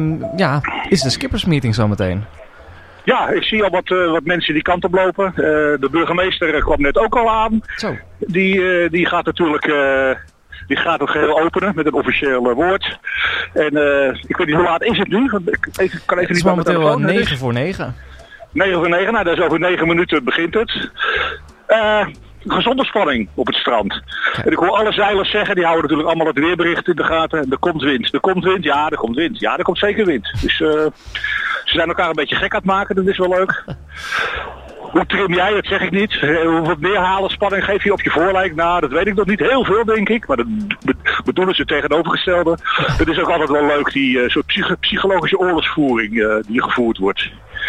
is de skippersmeeting zometeen. Ja, ik zie al wat mensen die kant op lopen. De burgemeester kwam net ook al aan. Zo. Die gaat natuurlijk die gaat het geheel openen met een officieel woord. En ik weet niet hoe laat is het nu? Ik kan even het is niet momenteel 9 voor 9. 9 voor 9, nou dat is over 9 minuten begint het. Gezonde spanning op het strand. En ik hoor alle zeilers zeggen, die houden natuurlijk allemaal het weerbericht in de gaten. Er komt wind. Er komt wind, ja, er komt wind. Ja, er komt zeker wind. Dus ze zijn elkaar een beetje gek aan het maken, dat is wel leuk. Hoe trim jij, dat zeg ik niet. Wat meer halen spanning geef je op je voorlijk. Nou, dat weet ik nog niet heel veel, denk ik. Maar dat bedoelen ze tegenovergestelde. Het is ook altijd wel leuk, die soort psychologische oorlogsvoering die gevoerd wordt.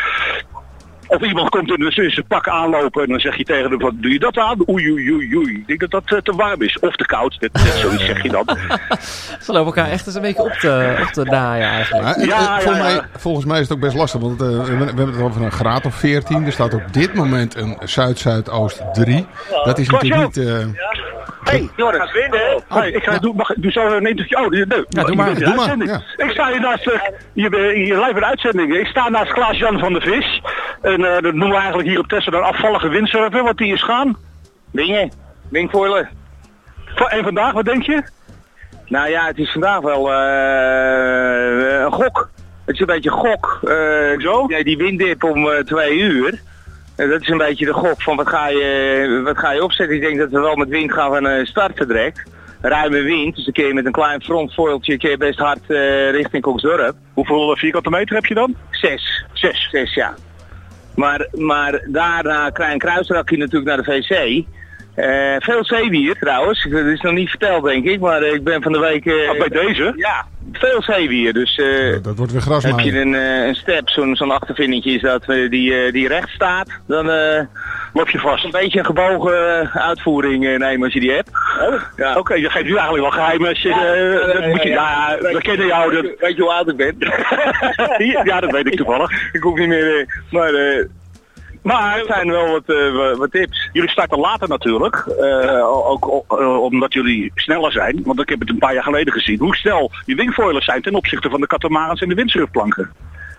Of iemand komt in zijn pak aanlopen en dan zeg je tegen hem, wat doe je dat aan? Oei, oei, oei, oei. Ik denk dat dat te warm is. Of te koud. Net zoiets zeg je dan. Ze lopen elkaar echt eens een beetje op te naaien eigenlijk. Volgens mij is het ook best lastig. Want we hebben het over een graad of 14. Er staat op dit moment een zuid-zuidoost 3. Dat is natuurlijk niet... Hey, Joris. Gaat winnen, hè? Hey, ik doe zo een interview. Oh, nee. Ja, doe maar. Ja. Ik sta hier naast, je live in de uitzending. Ik sta naast Klaas-Jan van der Vis. En dat noemen we eigenlijk hier op Texel een afvallige windsurfer. Wat die is gaan? Wingfoiler. En vandaag, wat denk je? Nou ja, het is vandaag wel een gok. Het is een beetje een gok. Zo? Ja, die winddip om 2 uur. Dat is een beetje de gok van wat ga je opzetten. Ik denk dat we wel met wind gaan van starten direct. ruime wind. Dus dan kun je met een klein frontfoiltje best hard richting Koksdorp. Hoeveel vierkante meter heb je dan? 6, ja. Maar daarna krijg je een kruisrakje natuurlijk naar de wc. Veel zeewier trouwens, dat is nog niet verteld denk ik, maar ik ben van de week... bij deze? Ja, veel zeewier, dus dat wordt weer grasmaaien. heb je een step, zo'n achtervindingje is dat die recht staat, dan loop je vast. Een beetje een gebogen uitvoering nemen als je die hebt. Ja. Oké, je geeft nu eigenlijk wel geheim als je... we kennen jou. Weet je hoe oud ik ben? Ja, dat weet ik toevallig. Ik hoef niet meer, maar er zijn wel wat tips. Jullie starten later natuurlijk, ook omdat jullie sneller zijn. Want ik heb het een paar jaar geleden gezien. Hoe snel die wingfoilers zijn ten opzichte van de catamarans en de windsurfplanken.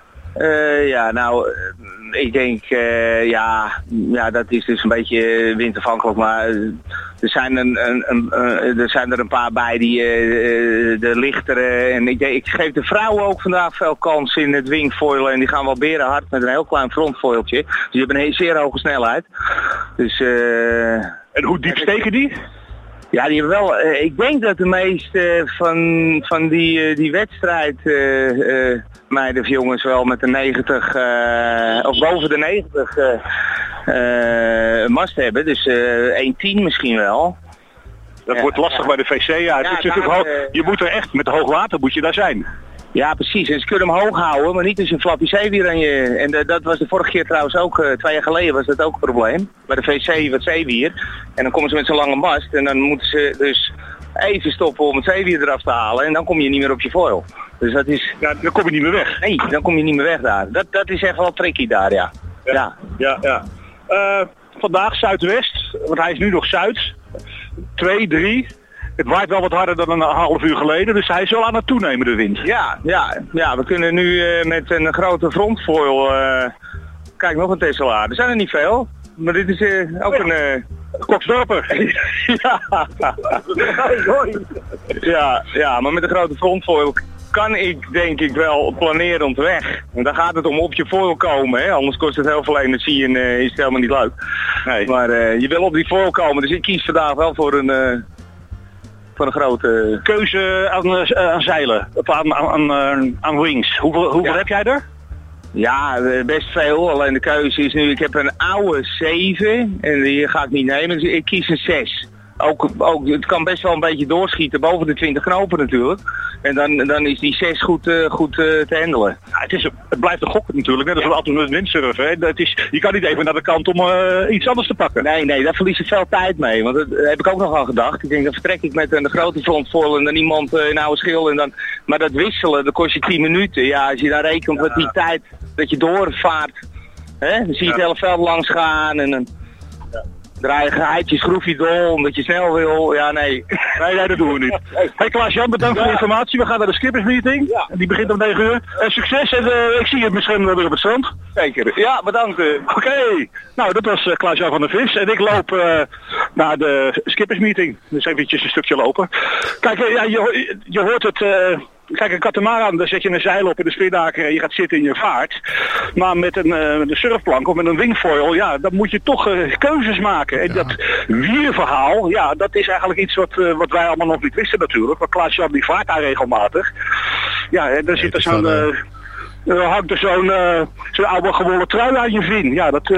Ik denk, dat is dus een beetje windafhankelijk, maar er zijn er een paar bij die de lichtere, en ik geef de vrouwen ook vandaag veel kans in het wingfoilen en die gaan wel berenhard met een heel klein frontfoiltje. Dus die hebben een zeer hoge snelheid. Dus, en hoe diep steken die? Ja, die hebben wel. Ik denk dat de meeste van die wedstrijd meiden of jongens wel met de 90 of boven de 90 mast hebben. Dus 1,10 misschien wel. Dat wordt lastig bij de VC. Je moet er echt met hoog water moet je daar zijn. Ja, precies. En ze kunnen hem hoog houden, maar niet als een flappie zeewier aan je... En dat was de vorige keer trouwens ook, 2 jaar geleden was dat ook een probleem. Bij de VC wat zeewier. En dan komen ze met zo'n lange mast en dan moeten ze dus even stoppen om het zeewier eraf te halen. En dan kom je niet meer op je foil. Dus dat is... Ja, dan kom je niet meer weg. Nee, dan kom je niet meer weg daar. Dat is echt wel tricky daar, ja. Ja. Vandaag zuidwest, want hij is nu nog zuid. 2, 3... Het waait wel wat harder dan een half uur geleden, dus hij is wel aan het toenemen, de wind. Ja, we kunnen nu met een grote frontfoil... kijk, nog een Tesla. Er zijn er niet veel, maar dit is ook een... Koksdorper. Ja, maar met een grote frontfoil kan ik denk ik wel planeren om te weg. Want dan gaat het om op je foil komen, hè? Anders kost het heel veel energie en is het helemaal niet leuk. Nee. Maar je wil op die foil komen, dus ik kies vandaag wel voor een grote... Keuze aan zeilen, of aan wings. Hoeveel heb jij er? Ja, best veel. Alleen de keuze is nu, ik heb een oude 7 en die ga ik niet nemen, dus ik kies een 6. Ook, het kan best wel een beetje doorschieten boven de 20 knopen natuurlijk. En dan is die 6 goed te handelen. Ja, het blijft een gok natuurlijk, net als we altijd met windsurfen. Hè. Je kan niet even naar de kant om iets anders te pakken. Nee, daar verlies je veel tijd mee. Want daar heb ik ook nog aan gedacht. Ik denk, dan vertrek ik met een grote frontfoil en dan iemand een oude schil. Maar dat wisselen, dat kost je 10 minuten. Ja, als je dan rekent met die tijd dat je doorvaart, hè, dan zie je het hele veld langs gaan en dan... Draai je geheidje, schroef je dol, omdat je snel wil. Ja, nee. Nee, dat doen we niet. Hey Klaas-Jan, bedankt voor de informatie. We gaan naar de skippersmeeting. Ja. Die begint om 9 uur. En succes en ik zie je misschien weer op het strand. Zeker. Ja, bedankt. Oké. Nou, dat was Klaas-Jan van der Vis. En ik loop naar de skippersmeeting. Dus eventjes een stukje lopen. Kijk, je hoort het... Kijk, een katamaran, daar zet je een zeil op in de spinnaker en je gaat zitten in je vaart. Maar met een surfplank of met een wingfoil, ja, dan moet je toch keuzes maken. En dat wierverhaal, ja, dat is eigenlijk iets wat wij allemaal nog niet wisten natuurlijk. Maar Klaas-Jan die vaart daar regelmatig. Ja, en dan zit er hangt er zo'n oude gewollen trui aan je vin. Ja, dat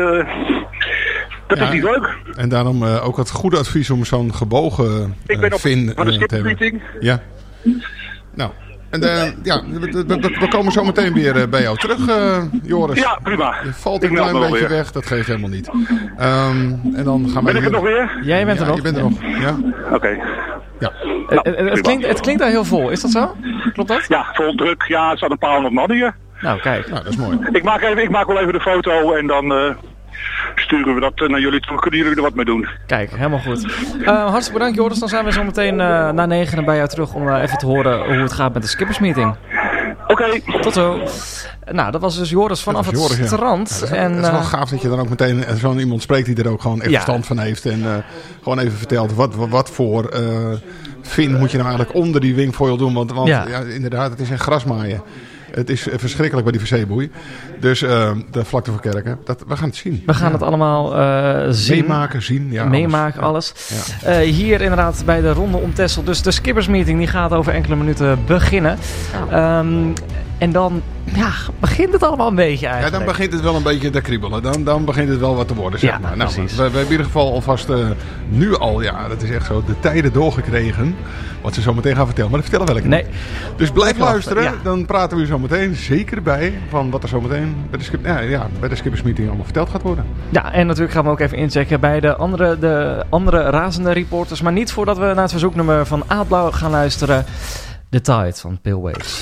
is niet leuk. En daarom ook het goede advies om zo'n gebogen ik ben vin van de skipmeeting. Ja. Nou, en we komen zo meteen weer bij jou terug, Joris. Ja, prima. Je valt een klein beetje weg, dat geeft helemaal niet. En dan gaan we... Ben ik er nog weer? Jij bent er nog. Je bent er nog, ja. Oké. Ja. Het klinkt daar heel vol, is dat zo? Klopt dat? Ja, vol druk. Ja, er staat een paar honderd man hier. Nou, kijk. Nou, dat is mooi. Ik maak wel even de foto en dan... sturen we dat naar jullie toe. Kunnen jullie er wat mee doen? Kijk, helemaal goed. Hartstikke bedankt, Joris. Dan zijn we zo meteen na 9 bij jou terug om even te horen hoe het gaat met de skippersmeeting. Oké. Tot zo. Nou, dat was dus Joris vanaf het strand. Ja, het is wel gaaf dat je dan ook meteen zo'n iemand spreekt die er ook gewoon echt verstand van heeft. En gewoon even vertelt wat voor vin moet je nou eigenlijk onder die wingfoil doen. Want inderdaad, het is een grasmaaien. Het is verschrikkelijk bij die wc-boei. Dus de vlakte van Kerken. We gaan het zien. We gaan het allemaal zien. Zien. Ja, meemaken, alles. Ja. Hier inderdaad bij de Ronde om Texel. Dus de skippersmeeting die gaat over enkele minuten beginnen. Ja. En dan begint het allemaal een beetje eigenlijk. Ja, dan begint het wel een beetje te kriebelen. Dan begint het wel wat te worden, zeg maar. Nou, precies. We hebben in ieder geval alvast nu al, dat is echt zo, de tijden doorgekregen. Wat ze zo meteen gaan vertellen. Maar dat vertellen we niet. Dus blijf luisteren. Ja. Dan praten we zo meteen zeker bij van wat er zo meteen bij de skippersmeeting allemaal verteld gaat worden. Ja, en natuurlijk gaan we ook even inchecken bij de andere razende reporters. Maar niet voordat we naar het verzoeknummer van Aardblauw gaan luisteren. The Tide van Pale Waves.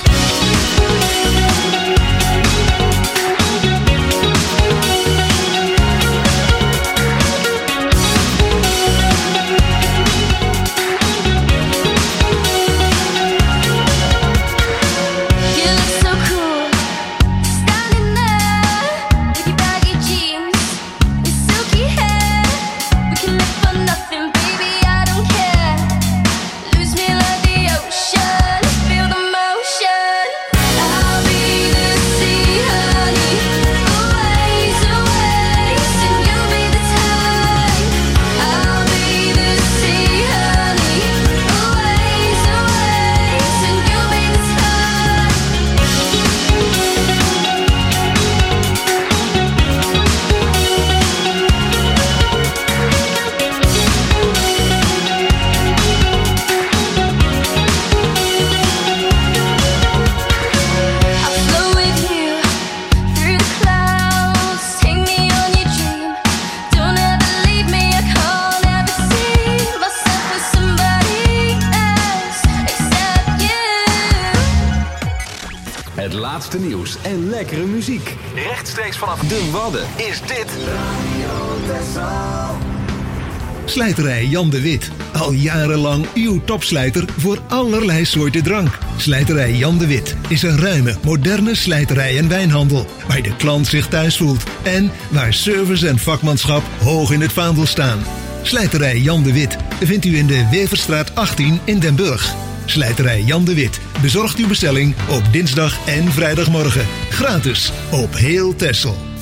Het laatste nieuws en lekkere muziek. Rechtstreeks vanaf de Wadden is dit Slijterij Jan de Wit. Al jarenlang uw topslijter voor allerlei soorten drank. Slijterij Jan de Wit is een ruime, moderne slijterij en wijnhandel. Waar de klant zich thuis voelt. En waar service en vakmanschap hoog in het vaandel staan. Slijterij Jan de Wit vindt u in de Weverstraat 18 in Den Burg. Slijterij Jan de Wit bezorgt uw bestelling op dinsdag en vrijdagmorgen. Gratis op heel Texel.